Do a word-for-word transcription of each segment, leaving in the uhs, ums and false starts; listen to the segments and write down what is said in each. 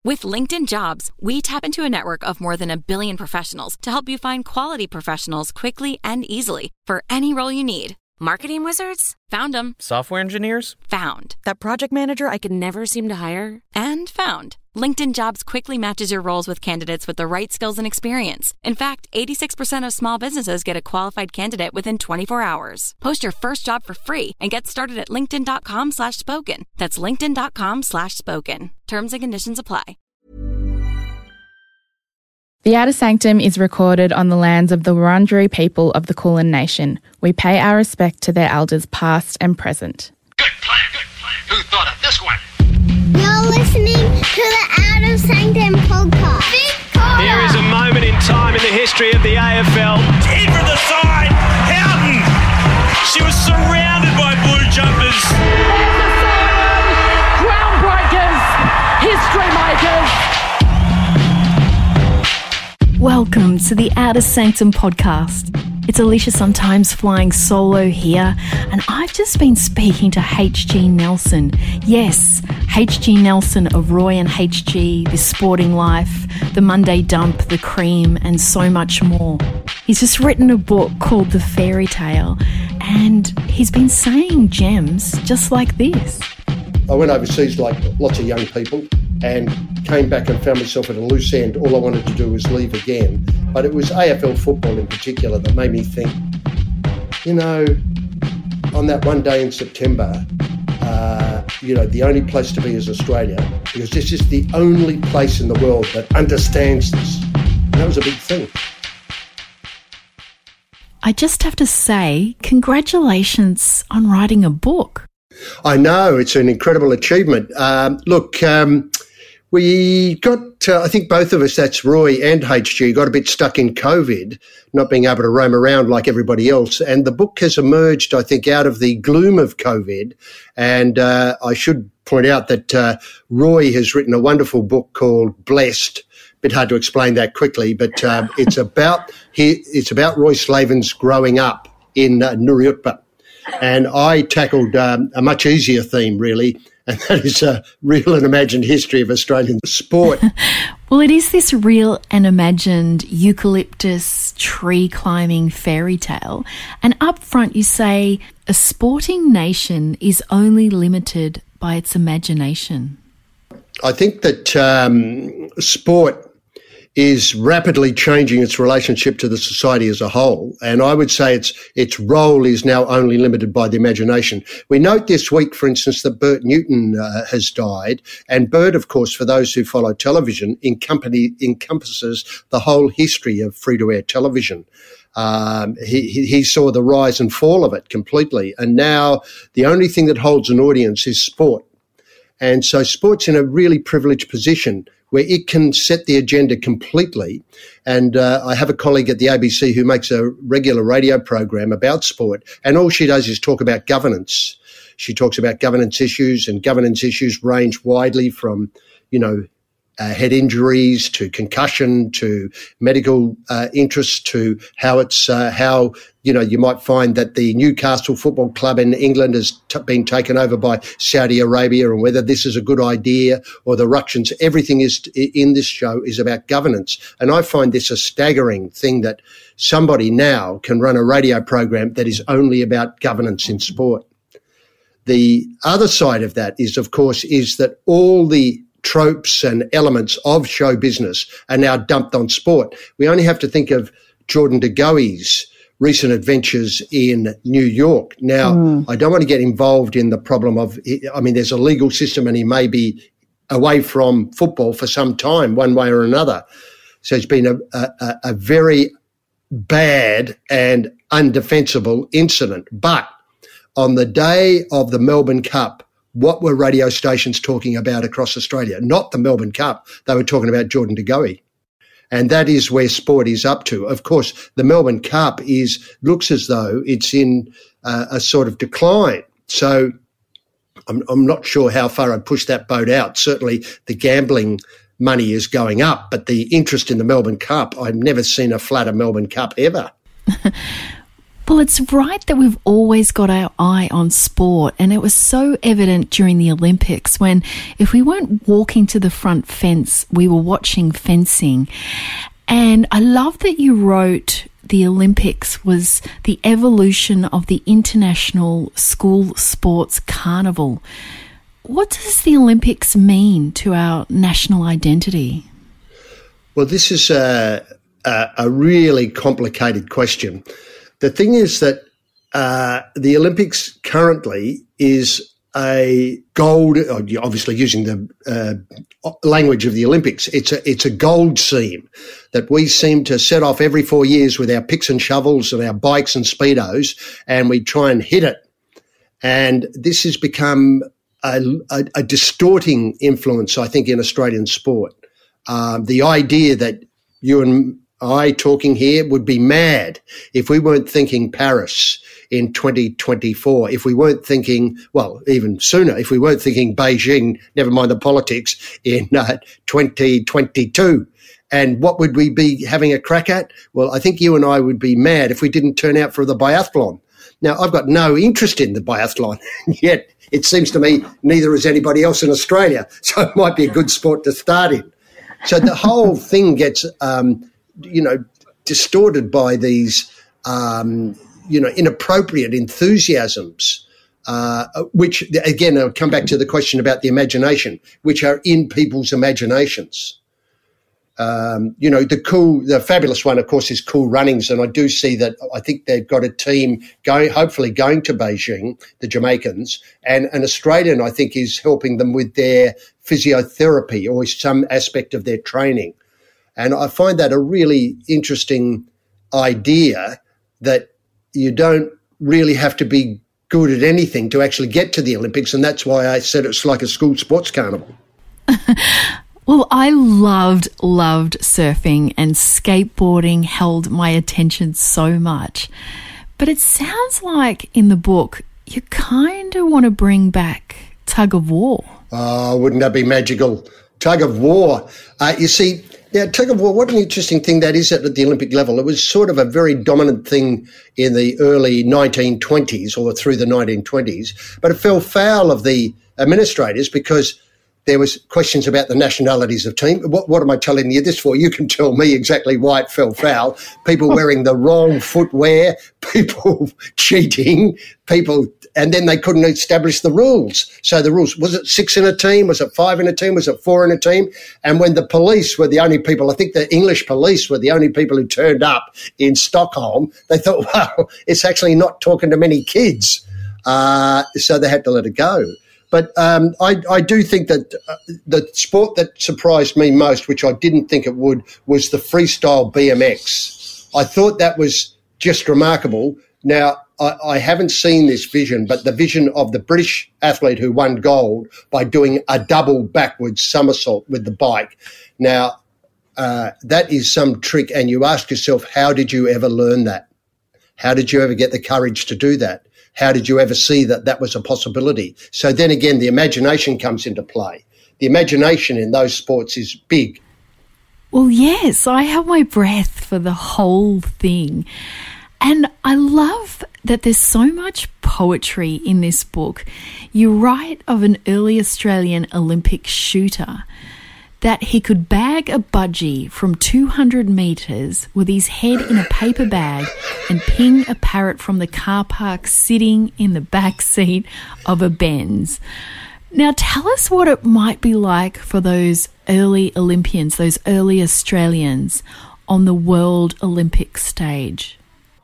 With LinkedIn Jobs, we tap into a network of more than a billion professionals to help you find quality professionals quickly and easily for any role you need. Marketing wizards? Found them. Software engineers? Found. That project manager I could never seem to hire? And found. LinkedIn Jobs quickly matches your roles with candidates with the right skills and experience. In fact, eighty-six percent of small businesses get a qualified candidate within twenty-four hours. Post your first job for free and get started at linkedin.com slash spoken. That's linkedin.com slash spoken. Terms and conditions apply. The Outer Sanctum is recorded on the lands of the Wurundjeri people of the Kulin Nation. We pay our respect to their elders past and present. Good plan, good plan. Who thought of this one? You're listening to the Outer Sanctum podcast. Here is a moment in time in the history of the A F L. In from the side, Houghton. She was surrounded by blue jumpers. There's the siren. Groundbreakers. History makers. Welcome to the Outer Sanctum podcast. It's Alicia, sometimes flying solo here, and I've just been speaking to H G Nelson. Yes, H G Nelson of Roy and H G, The Sporting Life, The Monday Dump, The Cream, and so much more. He's just written a book called The Fairy Tale, and he's been saying gems just like this. I went overseas like lots of young people and came back and found myself at a loose end. All I wanted to do was leave again. But it was A F L football in particular that made me think, you know, on that one day in September, uh, you know, the only place to be is Australia, because this is the only place in the world that understands this. And that was a big thing. I just have to say, congratulations on writing a book. I know, it's an incredible achievement. Um, look, um, we got, uh, I think both of us, that's Roy and H G, got a bit stuck in COVID, not being able to roam around like everybody else. And the book has emerged, I think, out of the gloom of COVID. And uh, I should point out that uh, Roy has written a wonderful book called Blessed. A bit hard to explain that quickly, but um, it's about he, it's about Roy Slavin's growing up in uh, Nurriutpa. And I tackled um, a much easier theme, really, and that is a real and imagined history of Australian sport. Well, it is this real and imagined eucalyptus tree climbing fairy tale. And up front you say, a sporting nation is only limited by its imagination. I think that um, sport is rapidly changing its relationship to the society as a whole. And I would say its its role is now only limited by the imagination. We note this week, for instance, that Bert Newton uh, has died. And Bert, of course, for those who follow television, encompasses the whole history of free-to-air television. Um, he, he saw the rise and fall of it completely. And now the only thing that holds an audience is sport. And so sport's in a really privileged position where it can set the agenda completely. And uh, I have a colleague at the A B C who makes a regular radio program about sport, and all she does is talk about governance. She talks about governance issues, and governance issues range widely from, you know, Uh, head injuries to concussion to medical uh, interests to how it's uh, how you know you might find that the Newcastle Football Club in England has t- been taken over by Saudi Arabia, and whether this is a good idea or the ructions. Everything is in this show is about governance, and I find this a staggering thing that somebody now can run a radio program that is only about governance in sport. The other side of that is, of course, is that all the tropes and elements of show business are now dumped on sport. We only have to think of Jordan De Goey's recent adventures in New York. Now, mm. I don't want to get involved in the problem of, I mean, there's a legal system and he may be away from football for some time, one way or another. So it's been a, a, a very bad and undefensible incident. But on the day of the Melbourne Cup, what were radio stations talking about across Australia? Not the Melbourne Cup. They were talking about Jordan De Goey. And that is where sport is up to. Of course, the Melbourne Cup is looks as though it's in uh, a sort of decline. So I'm, I'm not sure how far I'd push that boat out. Certainly the gambling money is going up, but the interest in the Melbourne Cup, I've never seen a flatter Melbourne Cup ever. Well, it's right that we've always got our eye on sport, and it was so evident during the Olympics when if we weren't walking to the front fence, we were watching fencing. And I love that you wrote the Olympics was the evolution of the International School Sports Carnival. What does the Olympics mean to our national identity? Well, this is a, a, a really complicated question. The thing is that uh, the Olympics currently is a gold, obviously using the uh, language of the Olympics, it's a, it's a gold seam that we seem to set off every four years with our picks and shovels and our bikes and speedos, and we try and hit it. And this has become a, a, a distorting influence, I think, in Australian sport. Um, the idea that you and I talking here would be mad if we weren't thinking Paris in twenty twenty-four, if we weren't thinking, well, even sooner, if we weren't thinking Beijing, never mind the politics, in uh, twenty twenty-two. And what would we be having a crack at? Well, I think you and I would be mad if we didn't turn out for the biathlon. Now, I've got no interest in the biathlon, yet it seems to me neither has anybody else in Australia, so it might be a good sport to start in. So the whole thing gets, um, you know, distorted by these, um, you know, inappropriate enthusiasms, uh, which, again, I'll come back to the question about the imagination, which are in people's imaginations. Um, you know, the cool, the fabulous one, of course, is Cool Runnings, and I do see that. I think they've got a team going, hopefully going to Beijing, the Jamaicans, and an Australian, I think, is helping them with their physiotherapy or some aspect of their training. And I find that a really interesting idea that you don't really have to be good at anything to actually get to the Olympics, and that's why I said it's like a school sports carnival. Well, I loved, loved surfing, and skateboarding held my attention so much. But it sounds like in the book you kind of want to bring back tug of war. Oh, wouldn't that be magical? Tug of war. Uh, you see, yeah, tug of war, what an interesting thing that is at the Olympic level. It was sort of a very dominant thing in the early nineteen twenties or through the nineteen twenties, but it fell foul of the administrators because there was questions about the nationalities of team. What, what am I telling you this for? You can tell me exactly why it fell foul. People wearing the wrong footwear, people cheating, people, and then they couldn't establish the rules. So the rules, was it six in a team? Was it five in a team? Was it four in a team? And when the police were the only people, I think the English police were the only people who turned up in Stockholm, they thought, well, it's actually not talking to many kids. Uh, so they had to let it go. But um, I, I do think that uh, the sport that surprised me most, which I didn't think it would, was the freestyle B M X. I thought that was just remarkable. Now, I, I haven't seen this vision, but the vision of the British athlete who won gold by doing a double backwards somersault with the bike. Now, uh, that is some trick, and you ask yourself, how did you ever learn that? How did you ever get the courage to do that? How did you ever see that that was a possibility? So then again, the imagination comes into play. The imagination in those sports is big. Well, yes, I held my breath for the whole thing. And I love that there's so much poetry in this book. You write of an early Australian Olympic shooter that he could bag a budgie from two hundred metres with his head in a paper bag and ping a parrot from the car park sitting in the back seat of a Benz. Now, tell us what it might be like for those early Olympians, those early Australians on the World Olympic stage.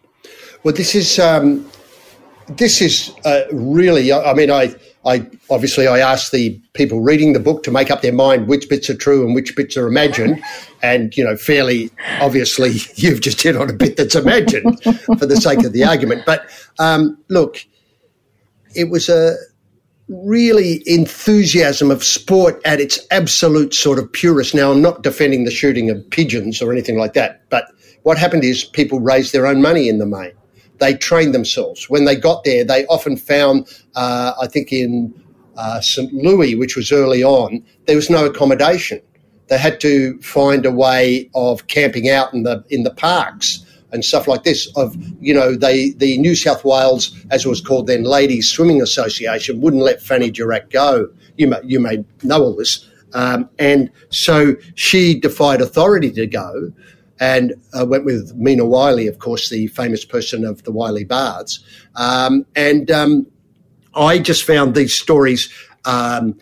Well, this is um, this is uh, really, I, I mean, I... I obviously I asked the people reading the book to make up their mind which bits are true and which bits are imagined, and you know, fairly obviously you've just hit on a bit that's imagined for the sake of the argument. But um, look, it was a really enthusiasm of sport at its absolute sort of purest. Now, I'm not defending the shooting of pigeons or anything like that, but what happened is people raised their own money in the main. They trained themselves. When they got there, they often found, uh, I think in uh, Saint Louis, which was early on, there was no accommodation. They had to find a way of camping out in the in the parks and stuff like this of, you know, they the New South Wales, as it was called then, Ladies Swimming Association, wouldn't let Fanny Durack go. You may, you may know all this. Um, and so she defied authority to go and uh, went with Mina Wiley, of course, the famous person of the Wiley Baths. Um, and um, I just found these stories, um,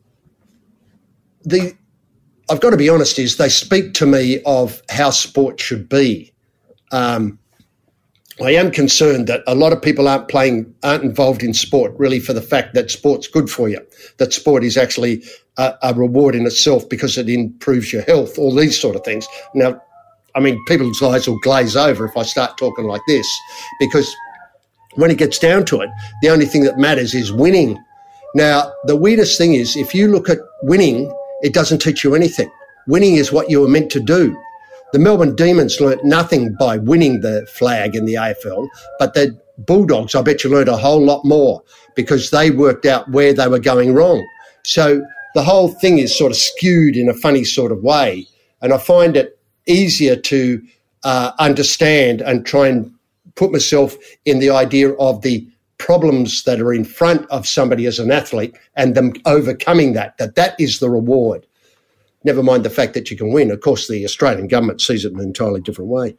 the I've got to be honest, is they speak to me of how sport should be. Um, I am concerned that a lot of people aren't playing, aren't involved in sport really for the fact that sport's good for you, that sport is actually a, a reward in itself because it improves your health, all these sort of things. Now, I mean, people's eyes will glaze over if I start talking like this, because when it gets down to it, the only thing that matters is winning. Now, the weirdest thing is if you look at winning, it doesn't teach you anything. Winning is what you were meant to do. The Melbourne Demons learnt nothing by winning the flag in the A F L, but the Bulldogs, I bet you learnt a whole lot more because they worked out where they were going wrong. So the whole thing is sort of skewed in a funny sort of way, and I find it easier to uh, understand and try and put myself in the idea of the problems that are in front of somebody as an athlete and them overcoming that, that that is the reward. Never mind the fact that you can win. Of course, the Australian government sees it in an entirely different way.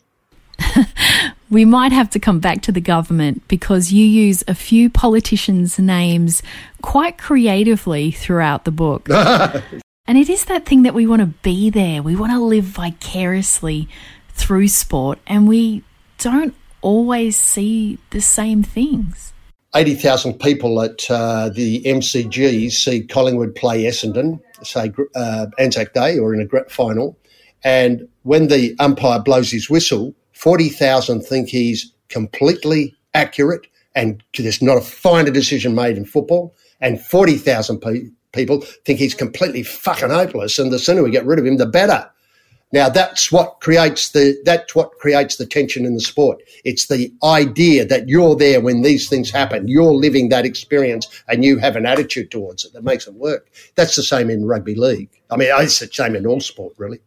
We might have to come back to the government because you use a few politicians' names quite creatively throughout the book. And it is that thing that we want to be there. We want to live vicariously through sport, and we don't always see the same things. eighty thousand people at uh, the M C G see Collingwood play Essendon, say uh, Anzac Day or in a grand final, and when the umpire blows his whistle, forty thousand think he's completely accurate and there's not a finer decision made in football, and forty thousand pe- people think he's completely fucking hopeless, and the sooner we get rid of him, the better. Now that's what creates the that's what creates the tension in the sport. It's the idea that you're there when these things happen. You're living that experience and you have an attitude towards it that makes it work. That's the same in rugby league. I mean, it's the same in all sport, really.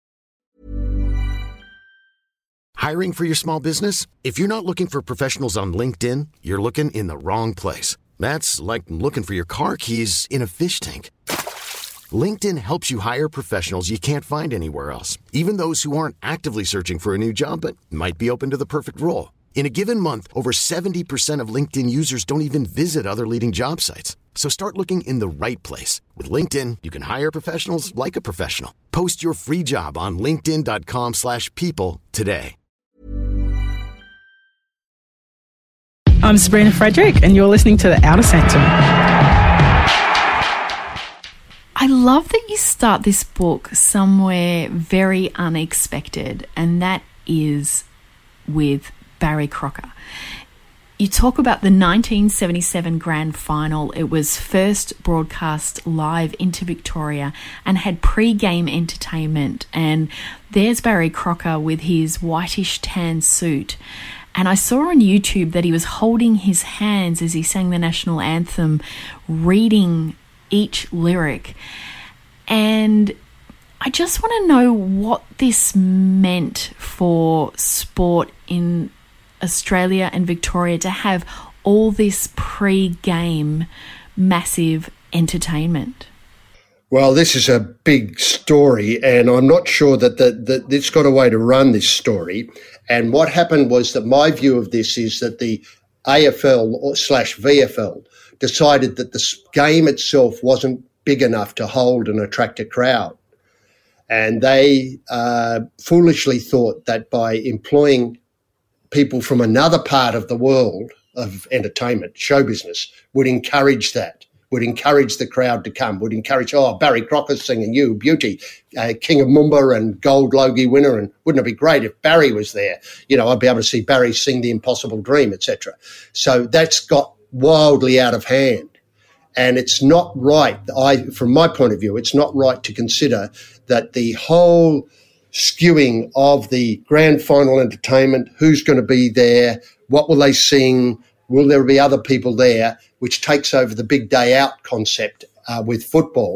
Hiring for your small business? If you're not looking for professionals on LinkedIn, you're looking in the wrong place. That's like looking for your car keys in a fish tank. LinkedIn helps you hire professionals you can't find anywhere else, even those who aren't actively searching for a new job but might be open to the perfect role. In a given month, over seventy percent of LinkedIn users don't even visit other leading job sites. So start looking in the right place. With LinkedIn, you can hire professionals like a professional. Post your free job on linkedin.com slash people today. I'm Sabrina Frederick, and you're listening to The Outer Sanctum. I love that you start this book somewhere very unexpected, and that is with Barry Crocker. You talk about the nineteen seventy-seven grand final. It was first broadcast live into Victoria and had pre-game entertainment. And there's Barry Crocker with his whitish tan suit. And I saw on YouTube that he was holding his hands as he sang the national anthem, reading each lyric. And I just want to know what this meant for sport in Australia and Victoria to have all this pre-game massive entertainment. Well, this is a big story, and I'm not sure that the, the, it's got a way to run this story. And what happened was that my view of this is that the A F L or slash V F L decided that the game itself wasn't big enough to hold and attract a crowd. And they uh, foolishly thought that by employing people from another part of the world of entertainment, show business, would encourage that, would encourage the crowd to come, would encourage, oh, Barry Crocker's singing You, Beauty, uh, King of Moomba and Gold Logie winner, and wouldn't it be great if Barry was there? You know, I'd be able to see Barry sing The Impossible Dream, et cetera. So that's got wildly out of hand. And it's not right, I, from my point of view, it's not right to consider that the whole skewing of the grand final entertainment, who's going to be there, what will they sing, will there be other people there, which takes over the big day out concept uh, with football,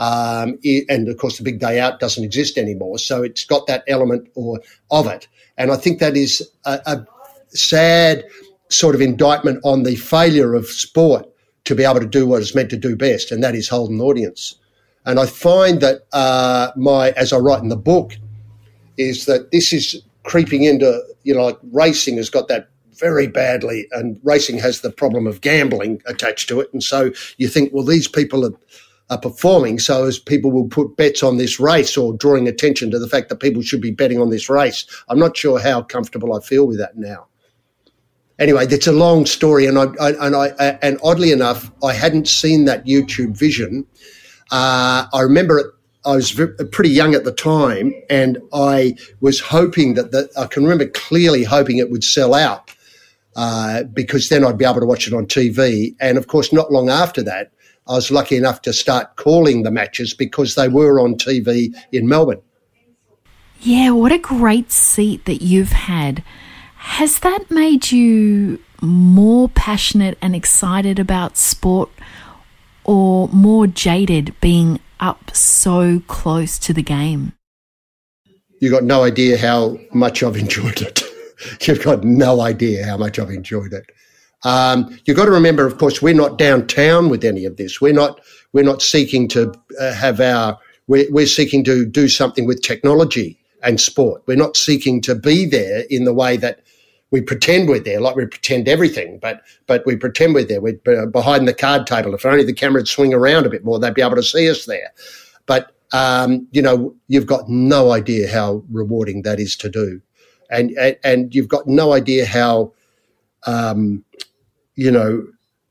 Um, it, and, of course, the big day out doesn't exist anymore. So it's got that element or of it. And I think that is a, a sad sort of indictment on the failure of sport to be able to do what it's meant to do best, and that is hold an audience. And I find that uh, my, as I write in the book, is that this is creeping into, you know, like racing has got that very badly, and racing has the problem of gambling attached to it. And so you think, well, these people are, are performing, so as people will put bets on this race or drawing attention to the fact that people should be betting on this race. I'm not sure how comfortable I feel with that now. Anyway, that's a long story, and I, I and I and oddly enough, I hadn't seen that YouTube vision. Uh, I remember it. I was pretty young at the time, and I was hoping that the, I can remember clearly hoping it would sell out uh, because then I'd be able to watch it on T V. And of course, not long after that, I was lucky enough to start calling the matches because they were on T V in Melbourne. Yeah, what a great seat that you've had. Has that made you more passionate and excited about sport, or more jaded being up so close to the game? You've got no idea how much I've enjoyed it. You've got no idea how much I've enjoyed it. Um, you've got to remember, of course, we're not downtown with any of this. We're not. We're not seeking to uh, have our. We're, we're seeking to do something with technology and sport. We're not seeking to be there in the way that we pretend we're there, like we pretend everything, but but we pretend we're there. We're behind the card table. If only the camera would swing around a bit more, they'd be able to see us there. But, um, you know, you've got no idea how rewarding that is to do. And and, and you've got no idea how, um, you know,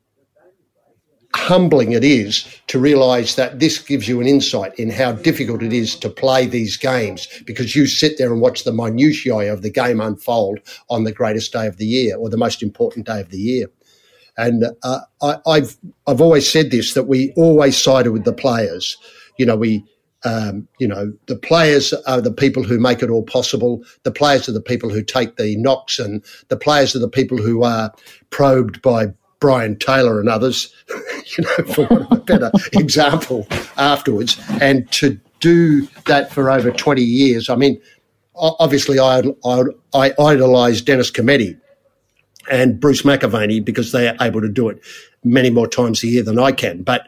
humbling it is to realise that this gives you an insight in how difficult it is to play these games, because you sit there and watch the minutiae of the game unfold on the greatest day of the year, or the most important day of the year. And uh, I, I've I've always said this, that we always sided with the players. You know, we um, you know the players are the people who make it all possible. The players are the people who take the knocks, and the players are the people who are probed by Brian Taylor and others, you know, for want of a better example, afterwards. And to do that for over twenty years, I mean, obviously I, I, I idolise Dennis Cometti and Bruce McAvaney because they are able to do it many more times a year than I can. But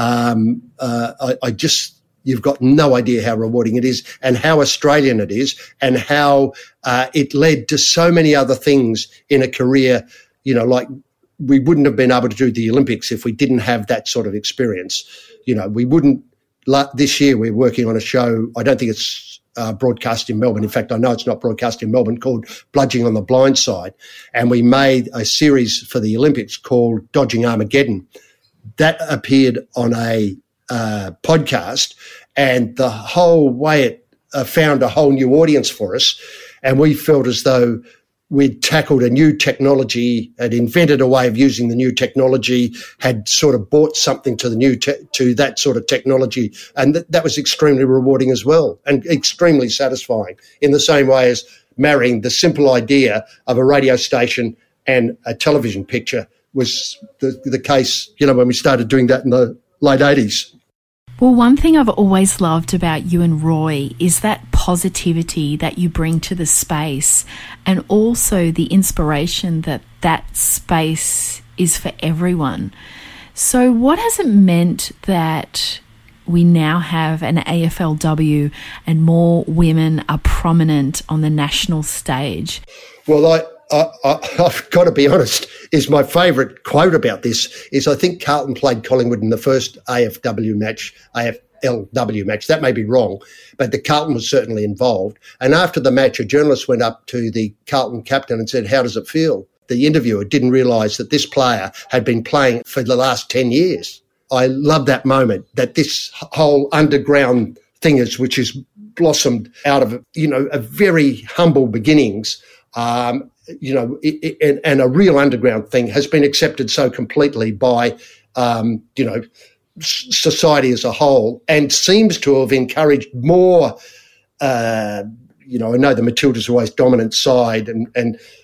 um, uh, I, I just, you've got no idea how rewarding it is, and how Australian it is, and how uh, it led to so many other things in a career, you know, like, we wouldn't have been able to do the Olympics if we didn't have that sort of experience. You know, we wouldn't. This year we're working on a show. I don't think it's uh, broadcast in Melbourne. In fact, I know it's not broadcast in Melbourne, called Bludging on the Blind Side. And we made a series for the Olympics called Dodging Armageddon. That appeared on a uh, podcast, and the whole way it uh, found a whole new audience for us. And we felt as though we'd tackled a new technology, had invented a way of using the new technology, had sort of brought something to the new te- to that sort of technology, and th- that was extremely rewarding as well, and extremely satisfying. In the same way as marrying the simple idea of a radio station and a television picture was the, the case, you know, when we started doing that in the late eighties. Well, one thing I've always loved about you and Roy is that positivity that you bring to the space, and also the inspiration that that space is for everyone. So what has it meant that we now have an A F L W and more women are prominent on the national stage? Well, I... I, I, I've got to be honest, is my favourite quote about this is I think Carlton played Collingwood in the first A F W match, A F L W match. That may be wrong, but the Carlton was certainly involved. And after the match, a journalist went up to the Carlton captain and said, "How does it feel?" The interviewer didn't realise that this player had been playing for the last ten years. I love that moment, that this whole underground thing is, which has blossomed out of, you know, a very humble beginnings, um, you know, it, it, and, and a real underground thing has been accepted so completely by, um, you know, s- society as a whole, and seems to have encouraged more, uh, you know, I know the Matildas are always dominant side, and, and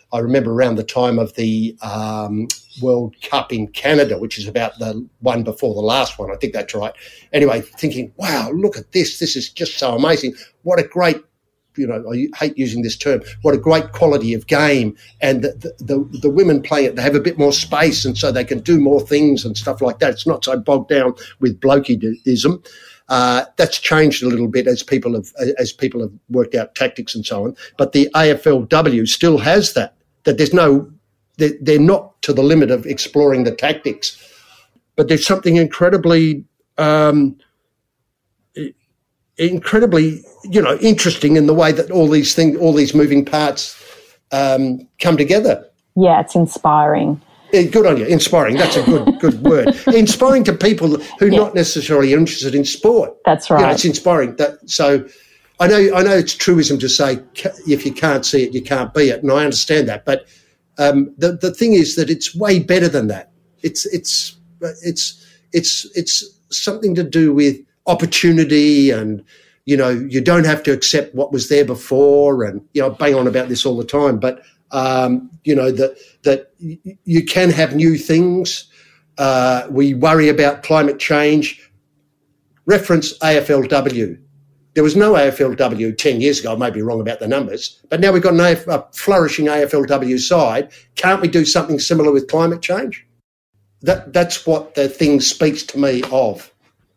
I remember around the time of the um, World Cup in Canada, which is about the one before the last one. I think that's right. Anyway, thinking, wow, look at this. This is just so amazing. What a great, you know, I hate using this term, what a great quality of game. And the, the, the, the women playing it, they have a bit more space and so they can do more things and stuff like that. It's not so bogged down with blokeism. Uh, that's changed a little bit as people have as people have worked out tactics and so on. But the A F L W still has that, that there's no, they're, they're not to the limit of exploring the tactics. But there's something incredibly, um, incredibly, you know, interesting in the way that all these things, all these moving parts um, come together. Yeah, it's inspiring. Good on you. Inspiring. That's a good good word. Inspiring to people who are yeah. not necessarily interested in sport. That's right. You know, it's inspiring. That so, I know I know it's truism to say if you can't see it, you can't be it, and I understand that. But um, the the thing is that it's way better than that. It's it's it's it's it's something to do with opportunity, and you know you don't have to accept what was there before, and you know I bang on about this all the time, but. Um, you know, that that you can have new things. Uh, we worry about climate change. Reference A F L W. There was no A F L W ten years ago. I may be wrong about the numbers, but now we've got an A F, a flourishing A F L W side. Can't we do something similar with climate change? That That's what the thing speaks to me of.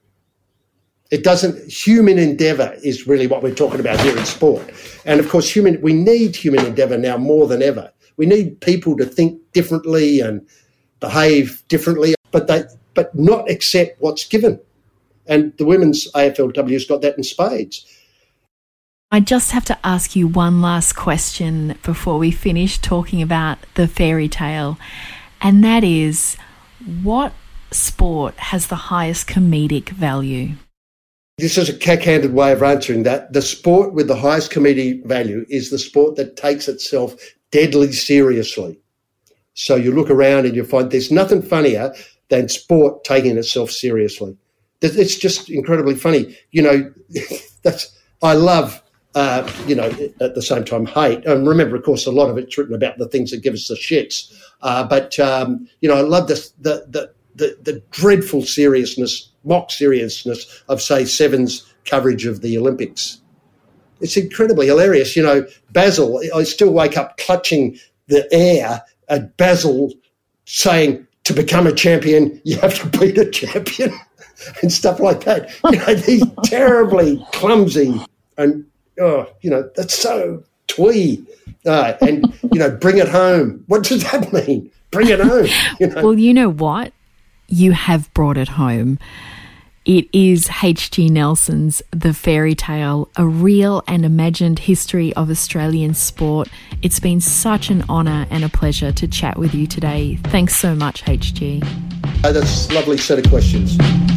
It doesn't, human endeavour is really what we're talking about here in sport. And of course, human, we need human endeavour now more than ever. We need people to think differently and behave differently, but they, but not accept what's given. And the women's A F L W's got that in spades. I just have to ask you one last question before we finish talking about the fairy tale. And that is, what sport has the highest comedic value? This is a cack-handed way of answering that. The sport with the highest comedic value is the sport that takes itself deadly seriously. So you look around and you find there's nothing funnier than sport taking itself seriously. It's just incredibly funny. You know, that's I love, uh, you know, at the same time hate. And remember, of course, a lot of it's written about the things that give us the shits. Uh, but, um, you know, I love this, the, the, the, the dreadful seriousness mock seriousness of, say, Seven's coverage of the Olympics. It's incredibly hilarious. You know, Basil, I still wake up clutching the air at Basil saying, to become a champion, you have to beat a champion and stuff like that. You know, these terribly clumsy and, oh, you know, that's so twee. Uh, and, you know, bring it home. What does that mean? Bring it home. You know? Well, you know what? You have brought it home. It is H G Nelson's The Fairy Tale, a real and imagined history of Australian sport. It's been such an honour and a pleasure to chat with you today. Thanks so much, H G. Oh, that's a lovely set of questions.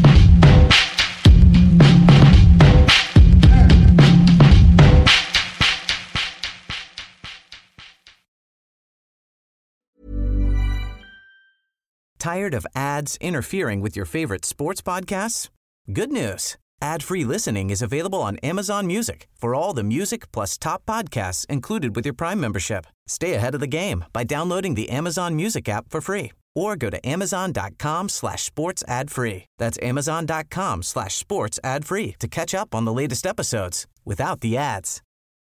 Tired of ads interfering with your favorite sports podcasts? Good news. Ad-free listening is available on Amazon Music for all the music plus top podcasts included with your Prime membership. Stay ahead of the game by downloading the Amazon Music app for free or go to amazon.com slash sports ad free. That's amazon.com slash sports ad free to catch up on the latest episodes without the ads.